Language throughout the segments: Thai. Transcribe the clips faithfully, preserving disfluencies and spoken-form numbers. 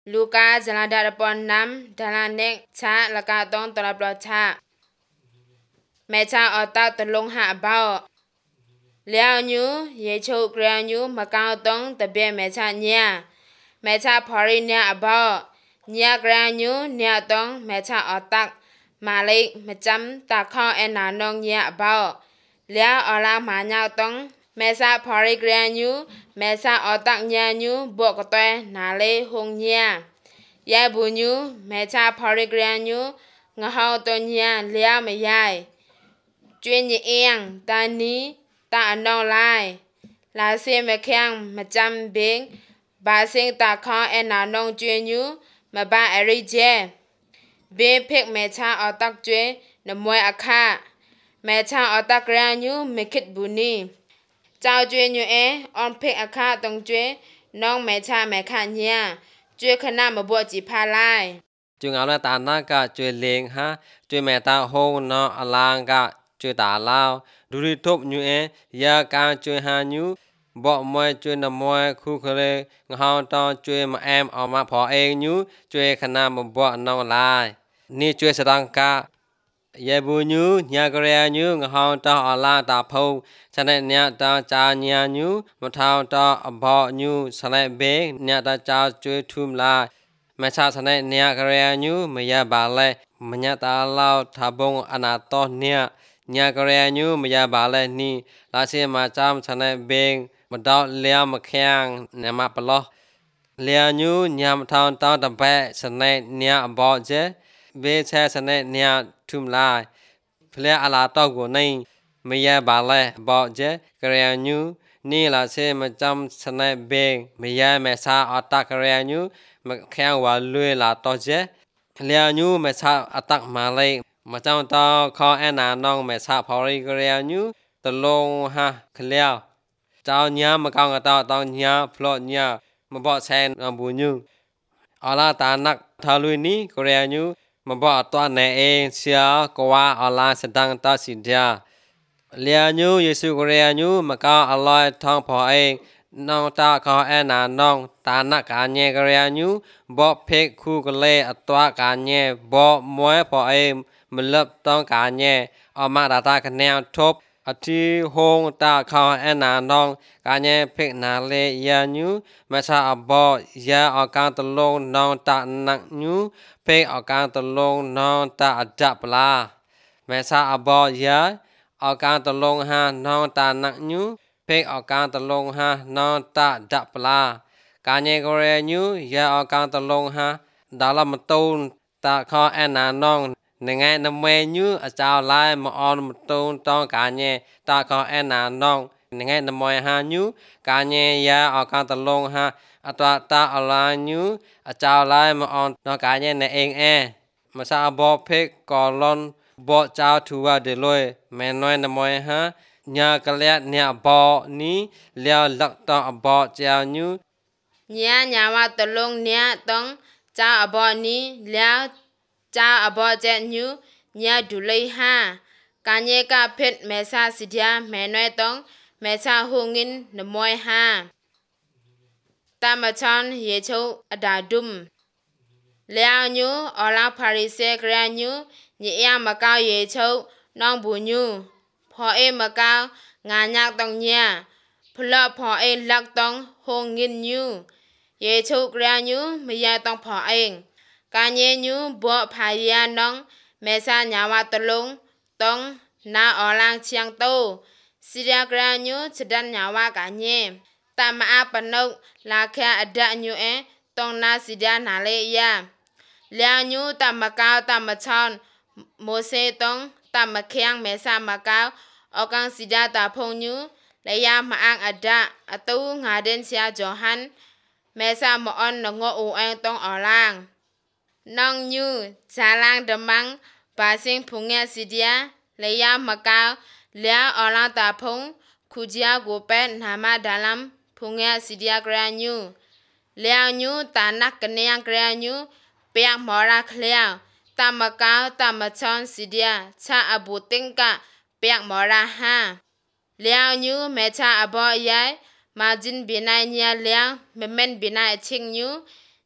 ลูกาจลาดาปอนน้ำดาลาเนกชาละกาต้องตลอดปลอดชาแม่ชาออตักตะลงหาเบาเลี้ยวยูเยโชกเรียยูมากาวต้องตะเบียแม่ชาเนี่ยแม่ชาพอริเนี่ยเบาเนี่ยกรียยูเนี่ยต้องแม่ชาออตักมาเลยมาจำตาข้อแอนนานองเนี่ยเบาเลี้ยวอลามาเนี่ยต้องแม่ชาพอริกรียยูแม่ชาออตักเนี่ยยูบวกตัวนาเลยหงเนี่ยยายบุญยูแม่ชาพอริกรียยูงาเฮาตัวเนี่ยเลี้ยวไม่ยายကျွင်းကြီးအင်းတန်နီတာအနောလိုက်လာစင်မခန်းမကြမ်းဘင်းဘာစင်တာခေါအနာနုံကျွင်းညူမဘာအရိကျဲဘေးဖိတ်မဲချာအတက်ကျွဲနမွဲအခမဲချာအတက်ရညူမခစ်ဘူးနီကြောက်ကျွဲညူအဲအွန်ဖိတ်အခတုံကျွဲနောင်မဲချာမဲခညာကျွဲခဏမဘွက်ကြည့်ဖာလိုက်ကျွငါလည်းတာနာကကျွဲလင်းဟာကျွဲမဲတာဟိုးနော်အလန်ကကျွေตาลาวดูริทบญูเอยาการကျွေหาญูบ่มวยကျွေนมวยคู่เคลงเฮาตอကျွေมาแอมออกมาพอเองญูကျွေขณะมบ่นองลายนี่ကျွေสตังกะยายบูญูญากะเรญูงเฮาตออลาตาพงฉะนั้นเนี่ยตาจาญาญูมะทาวตออบ่ญูสะไลเบเนี่ยตาจาကျွေทุมลายแม่ชาสะไนเนี่ยกะเรญูมะยะบาเลมะญะตาลาวทาบงอนาตอเนี่ยညာကရညူမရပါလဲနီလာစီမာချမ်ဆနေဘင်းမတော့လျာမခ ्यांग နမပလောလျာညူညာမထောင်းတောင်းတပဲစနေညာဘောကျဲဘေးချဲစနေညာထုမလာဖလဲအလာတော့ကိုနေမရပါလဲဘောကျဲကရညူနီလာစီမချမ်စနေဘင်းမရမဲစာအတကရညူမခ ्यांग ဝါလွေလာတော့ကျဲလျာညူမစာအတမာလဲมาจ้าตอคอแอนนานองแม่ชาพอริกเรียญูตะลงฮะคเลียวเจ้าญามะกองกะตอตองญาพลอญามะบ่แซนอบูญูอลาตานักทาลุยนี้กเรียญูมะบ่ตัวแนเองเสียกว่าอลาสดังตาสิดาเลียญูเยซูกเรียญูมะกออลอยทองพอเองน้องตาคอแอนนานองตานักกาเนกเรียญูบ่เพกคู่กะเลอตัวกาเนบ่มวยพอเองมลับต้องการแย่ออกมาดาตาคะแนนทบอธิโฮงตาคอแอนนานองการแย่เพ็กนาเลยาญูมาชาอบอยาออกการตะลงน้องตานักญูเพ็กออกการตะลงน้องตาจับลาแม่ชาอบอยาออกการตะลงหาน้องตานักญูเพ็กออกการตะลงหาน้องตาจับลาการแย่กเรญูยาออกการตะลงหาดาลมตูนตาคอแอนนานองในไงนำเมญูอาจารย์ลายมาออนมตูนต้องการแย่ตาคอแอนนานองในไงนำมวยหาญูการแย่ยาออกการตะลงหาอัตราตาอลาญูอาจารย์ลายมาออนต้องการแย่ในเองแอมาซาบอเพกกอลอนบอเจ้าทัวเดลอยแม่น้อยนำมวยหาญากะเลียเนี่ยบอนี้เลี้ยวลักต้องบอเจ้าญูเนี่ยญาว่าตะลงเนี่ยต้องเจ้าอบอนี้แล้วจ้าอบอเจญูญาดุเลยหาการเยกะเพชรแม่ซาสิดาแม่น้อยต้องแม่ซาหงินนมวยหาตามชอนเยโชอดาดุมแล้วญูอลาพาริเซกรญูญิยามะกาวเยโชน้องบุญูพอเอมะกาวงานยากต้องญาพลอพอเอลักต้องหงินญูเยโชกรญูไม่ยาต้องพอเองการเยญูบัวพายาน้องแม่ซาญาวาตะลงต้องนาออลางเชียงโตสิรากราญูฉดันญาวาการเยตามอาปนกลาแค่อดะญูเอต้องนาสิดานาเลยาเลียญูตามมะกาวตามมะชอนโมเสต้องตามมะเคียงแม่ซามะกาวออกังสิดาตาพงญูและยามาอังอดะอตูงาเดนเสียจอหันแม่ซามะออนนงออูเองต้องออลางน้องยูจาลางดมังบาสิงพุงเงสิเดียเลยยามะกาวเลียออลางตาพงคุจียากูเป็ดนามาดาลัมพุงเงสิเดียกราญูเลียญูตานักกันเนียงกราญูเปียกหมอราเคลียวตามะกาวตามะชอนสิเดียชาอบูติงกะเปียกหมอราหาเลียญูแม่ชาอบอยายมาจินบินายเนียเลียงเมเมนบินายชิงญู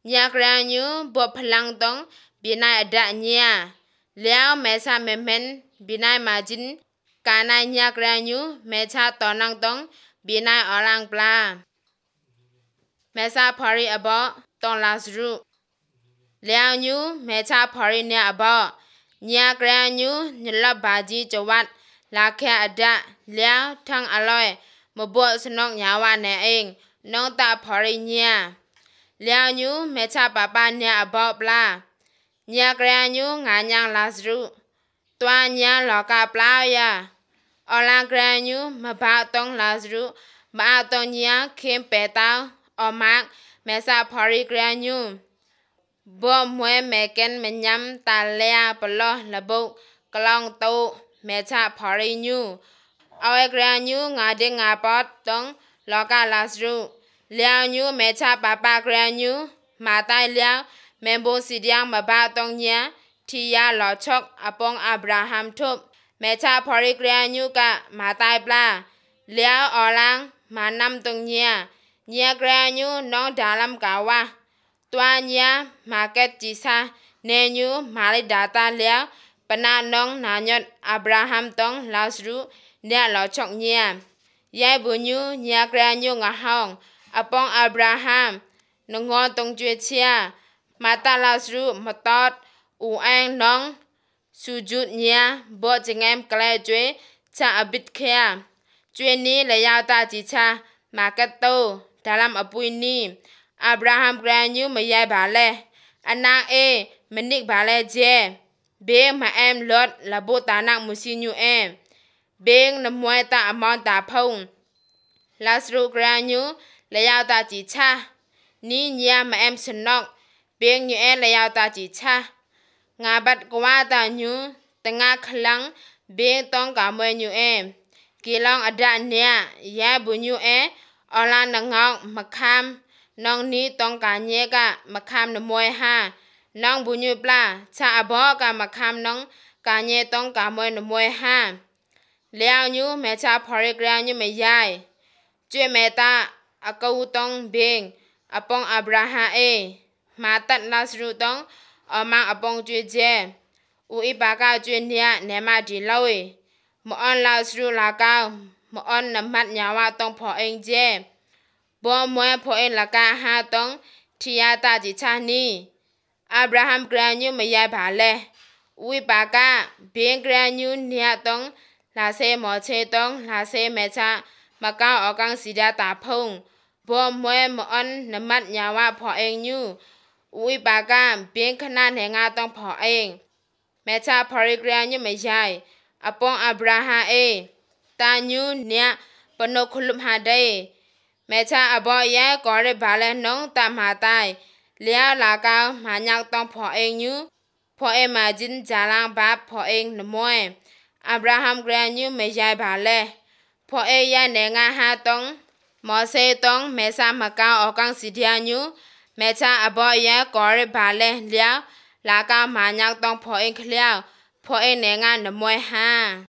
ญากราญูบ่พลังต้องบีนายอดะญาแล้วแม่ชาแม่เม่นบีนายมาจินกานายญากราญูแม่ชาตอนังต้องบีนายอลังปลาแม่ชาพอรีอบอต้องลาสรุแล้วญูแม่ชาพอรีเนี่ยอบอญากราญูญลับบาจีจวัดลาแค่อดะแล้วทั้งอร่อยมาบวสนกญาวาแน่เองน้องตาพอรีเนี่ยแล้วญูแม่ชาปาปาเนี่ยอบอปลาญากราญูงายังลาสรุตัวญาหลอกาปลายาอลังกราญูมาบาต้องลาสรุมาต้องญาเข้มเปตาอมักแม่ชาพอรีกราญูบ่มวยแม่เกันแม่ยำตาเลียปลอระบุกลองโตแม่ชาพอรีญูเอาไอกราญูงาเดงาปอดต้องลอกาลาสรุแล้วญูแม่ชาปาปากราญูมาตายแล้วแม่โบสิเดียงมาบาต้องญาที่ยาหลอชกอปองอับราฮัมทุบแม่ชาพอริกเรียญูกะมาตายปลาแล้วออลังมานำตรงเนียเนียกเรียญูน้องดาลัมกาวะตัวเนียมาเก็ตจิซาเนญูมาลิดาตาแล้วปนาน้องนายดอับราฮัมต้องลาสรุเนี่ยหลอชกเนียยายบุญญูเนียกเรียญูงาห้องอปองอับราฮัมนงอตรงจุเชียมาตาลาสรุมาตอดอูแองน้องสูจุดเนียบอจิงแอมกลายจวยชาอบิดเคียจวยนี้เลยยาวตาจิชามาเกตโตดาลัมอปุยนีอับราฮัมกราญูมายายบาเลอันนาเอมันนิกบาเลเจเบงมาแอมลดระบุตานักมุสิญูเอเบงนมวยตาอมอนตาพงลาสรุกราญูเลยยาวตาจิชานี่เนียมาแอมสนอกเบงยูเอเลยยาวตาจิชางาบัดกว่าตาญูตงาคลังเบงต้องกามวยยูเอกีลองอดาเนียยาบุญยูเออลานงอกมะคามน้องนี้ต้องการเยกะมะคามนมวยห้าน้องบุญยูปลาชาอบอกะมะคามน้องการเยต้องกามวยนมวยห้าแล้วยูแม่ชาพอริกราญูไม่ยายจวยแม่ตาอากาต้องเบงอปองอับราฮาเอมาตัดลาสรุต้องอมังอปองจวยเจอูอีปากาจวยเนียเนมาดีลอยมออนลาสรุลากามออนนมัดญาวาต้องพอเองเจบ่มวยพอเองลากาหาต้องทิยาตาจิชานีอับราฮัมกราญูไม่ยายบาเลอูอีปากาเบงกราญูเนียต้องลาเซหมอเชต้องลาเซเมชามะกาออกังสิดาตาพงบ่มวยมออนนมัดญาวาพอเองยูอุยปากาเบียงขนาดแห่งาต้องพอเองแม่ชาพอริกเรียนยังไม่ใช่อปองอับราฮาเอตาญูเนี่ยปนกคุลุมหาได้แม่ชาอบอยะก่อได้บาลน้องตามหาตายเลี้ยลากาหายักต้องพอเองยูพอเอมาจินจาลังบาพอเองนมวยอับราฮัมเรียนยูไม่ใช่บาลพอเอยะแหนงาหาต้องมอเซต้องแม่ชามากาออกังสิเดียญูแม่ชาอบอยะก่อได้บาลเลี้ยลากาหายักต้องพอเองเคลียวพอเองแหนงานนมวยห้า